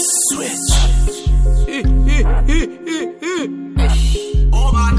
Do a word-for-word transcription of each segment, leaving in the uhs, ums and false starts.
Switch. Oh man.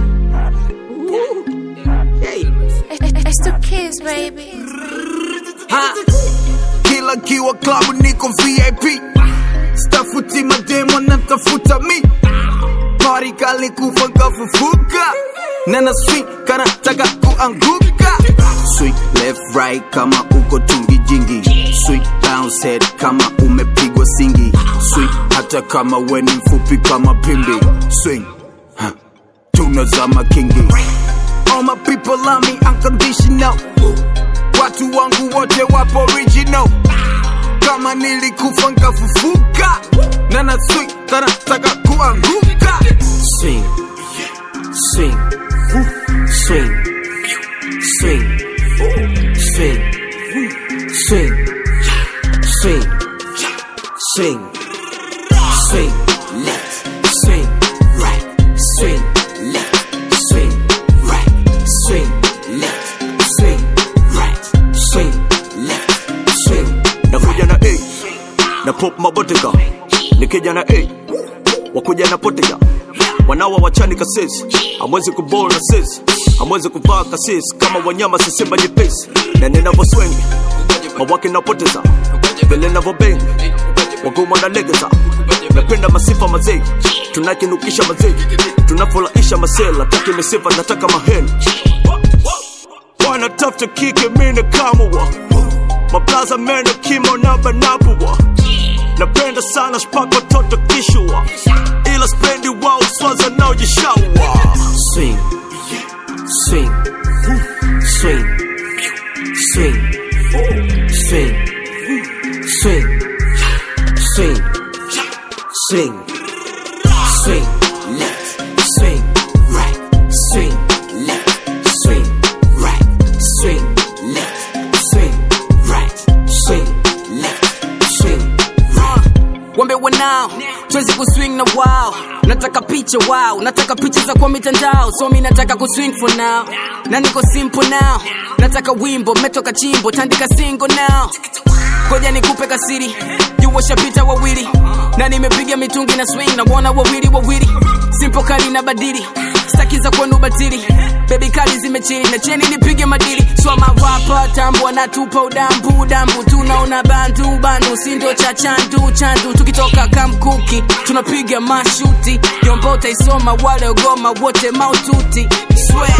Hey. It's the kids, baby. Ha. Kila kiwa klabu niko V I P. Stafuti mademo natafuta mi. Party kali kufa kafufuka. Nana swing kana taka kuanguka. Swing left right kama uko tungi jingi. Swing bounce head kama umepigwa singi. Swing hata kama weni mfupi kama pimbi. Swing huh. Tunazama kingi. All my people love me unconditional. Watu wangu wote wapo original. Kama nilikufa nkafufuka. Nana swing kana taka kuanguka. Swing, swing, swing, swing, swing, swing, swing, swing, swing, left, swing, right, swing, left, swing, right, swing, left, swing, right, swing, left, swing. Nakuja na A, na pop mabotika. Nikija na A, wakuja na potika. Wanawa wachani kasisi, hamwezi kubol na sisi, hamwezi kuvaa kasisi. Kama wanyama sisimba jipesi. Na ninavo swing, mawaki napoteza. Vile navo bang, waguma na legeza. Napenda masifa mazei, tunakinukisha mazei. Tunafulaisha masela, taki misifa nataka maheni. Wanatafuta kike mine kamuwa. Maplaza mene kimo na banapuwa. Napenda sana spako toto kishua. Ila spendi wao swaza nao jishawa. Swing, swing, swing, swing, swing, swing, swing, swing, swing, left, swing, right, swing, left, swing, right, swing, left, swing, right, swing, left, swing, right. Wambe wanao tuwezi kuswing na wow. Nataka picha wow, nataka picha za kwa mitandao. So mi nataka kuswing for now. Na niko simple now. Nataka wimbo, metoka chimbo, tandika single now. Koja nikupe kasiri, you washapita wawili. Na nimepiga mitungi na swing na wana wawili wawili. Simple kali na badili, staki za kwenu batili. Baby kali zimechini na cheni nipige madili. So ma rapper tambu wanatupa udambu udambu. Tunaona bandu bandu, sindo cha chandu chandu. Tukitoka kamkuki, tunapiga mashuti. Yombo utaisoma wale ogoma wote maututi. Swear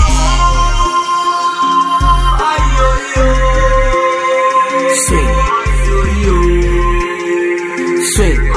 Swing, swing,